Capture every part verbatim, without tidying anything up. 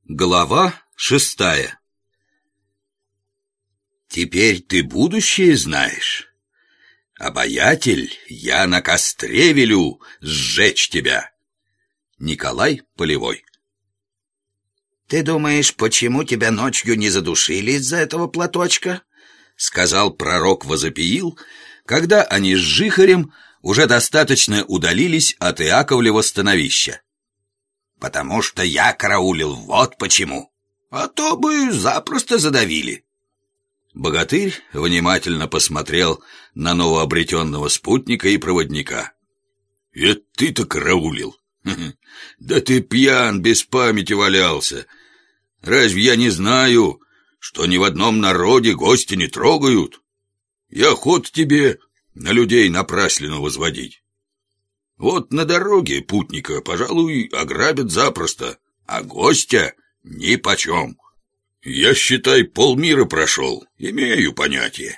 Глава шестая. Теперь ты будущее знаешь. Обаятель, я на костре велю сжечь тебя. Николай Полевой. Ты думаешь, почему тебя ночью не задушили из-за этого платочка? Сказал пророк Возопиил, когда они с Жихарем уже достаточно удалились от Иаковлева становища. Потому что я караулил, вот почему. А то бы запросто задавили. Богатырь внимательно посмотрел на новообретенного спутника и проводника. «Это ты-то караулил? Да ты пьян, без памяти валялся. Разве я не знаю, что ни в одном народе гости не трогают? И охота тебе на людей напраслину возводить. Вот на дороге путника, пожалуй, ограбят запросто, а гостя нипочем. Я, считай, полмира прошел, имею понятие».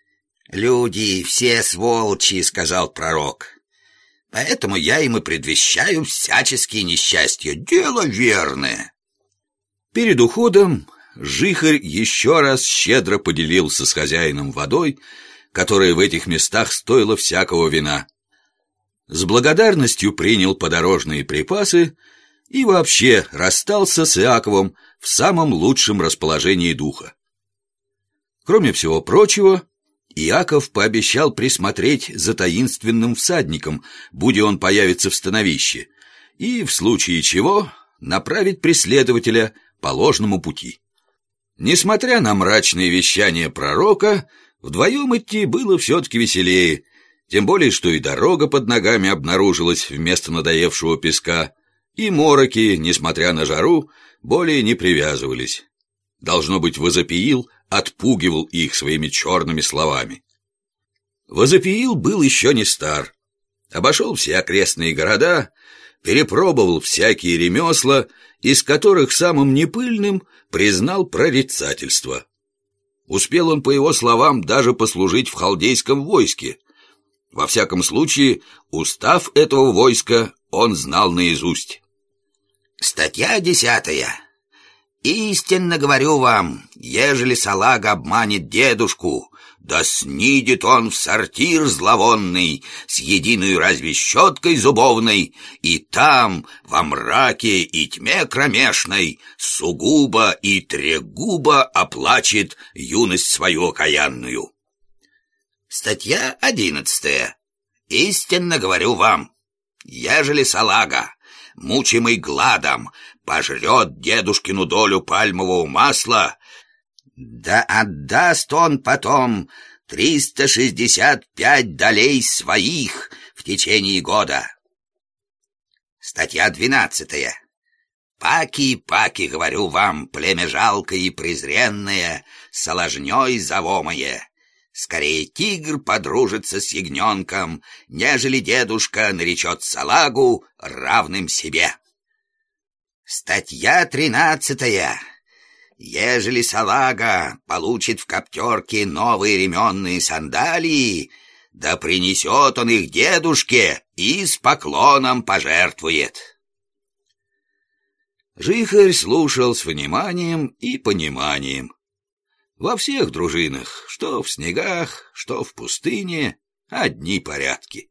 «Люди все сволочи», — сказал пророк. «Поэтому я им и предвещаю всяческие несчастья. Дело верное». Перед уходом Жихарь еще раз щедро поделился с хозяином водой, которая в этих местах стоила всякого вина. С благодарностью принял подорожные припасы и вообще расстался с Иаковом в самом лучшем расположении духа. Кроме всего прочего, Иаков пообещал присмотреть за таинственным всадником, будь он появится в становище, и, в случае чего, направить преследователя по ложному пути. Несмотря на мрачные вещания пророка, вдвоем идти было все-таки веселее, тем более, что и дорога под ногами обнаружилась вместо надоевшего песка, и мороки, несмотря на жару, более не привязывались. Должно быть, Возопиил отпугивал их своими черными словами. Возопиил был еще не стар. Обошел все окрестные города, перепробовал всякие ремесла, из которых самым непыльным признал прорицательство. Успел он, по его словам, даже послужить в халдейском войске. Во всяком случае, устав этого войска он знал наизусть. Статья десятая. «Истинно говорю вам, ежели салага обманет дедушку, да снидет он в сортир зловонный с единой разве щеткой зубовной, и там, во мраке и тьме кромешной, сугубо и трегубо оплачет юность свою окаянную». Статья одиннадцатая. «Истинно говорю вам, ежели салага, мучимый гладом, пожрет дедушкину долю пальмового масла, да отдаст он потом триста шестьдесят пять долей своих в течение года». Статья двенадцатая. «Паки, паки, говорю вам, племя жалкое и презренное, соложней завомое. Скорее тигр подружится с ягненком, нежели дедушка наречет салагу равным себе». Статья тринадцатая. «Ежели салага получит в коптерке новые ременные сандалии, да принесет он их дедушке и с поклоном пожертвует». Жихарь слушал с вниманием и пониманием. Во всех дружинах, что в снегах, что в пустыне, одни порядки.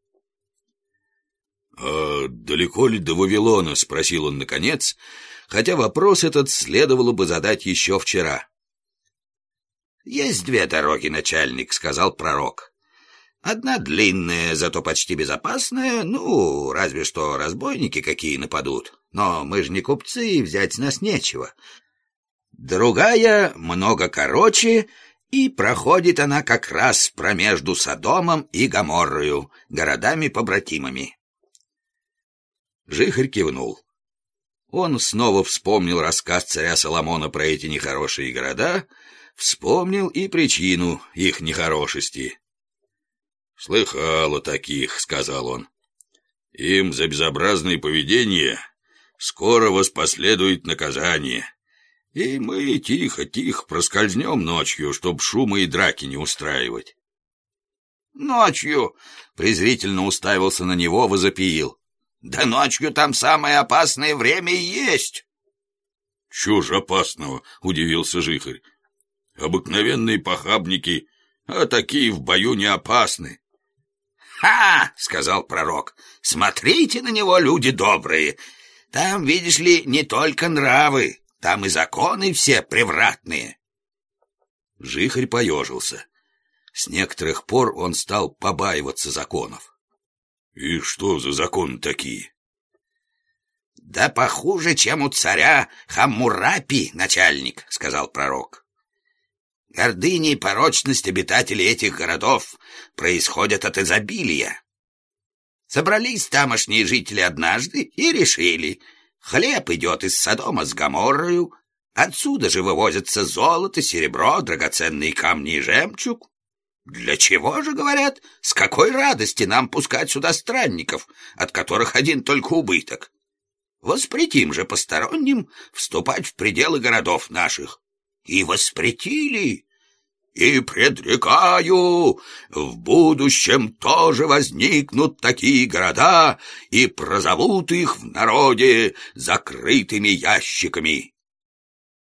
«А далеко ли до Вавилона?» — спросил он наконец, хотя вопрос этот следовало бы задать еще вчера. «Есть две дороги, начальник», — сказал пророк. «Одна длинная, зато почти безопасная, ну, разве что разбойники какие нападут. Но мы же не купцы, и взять с нас нечего. Другая много короче, и проходит она как раз промежду Содомом и Гоморрою, городами-побратимами». Жихарь кивнул. Он снова вспомнил рассказ царя Соломона про эти нехорошие города, вспомнил и причину их нехорошести. «Слыхал о таких», — сказал он. «Им за безобразное поведение скоро воспоследует наказание, и мы тихо-тихо проскользнем ночью, чтоб шума и драки не устраивать». «Ночью?» — презрительно уставился на него Возопиил. «Да ночью там самое опасное время и есть». Чего ж опасного? — удивился Жихарь. Обыкновенные похабники, а такие в бою не опасны. «Ха!» — сказал пророк. «Смотрите на него, люди добрые. Там, видишь ли, не только нравы, там и законы все превратные». Жихарь поежился. С некоторых пор он стал побаиваться законов. «И что за законы такие?» «Да похуже, чем у царя Хаммурапи, начальник», — сказал пророк. «Гордыня и порочность обитателей этих городов происходят от изобилия. Собрались тамошние жители однажды и решили, хлеб идет из Содома с Гоморрою, отсюда же вывозятся золото, серебро, драгоценные камни и жемчуг. Для чего же, говорят, с какой радости нам пускать сюда странников, от которых один только убыток? Воспретим же посторонним вступать в пределы городов наших». И воспретили. И предрекаю, в будущем тоже возникнут такие города, и прозовут их в народе закрытыми ящиками.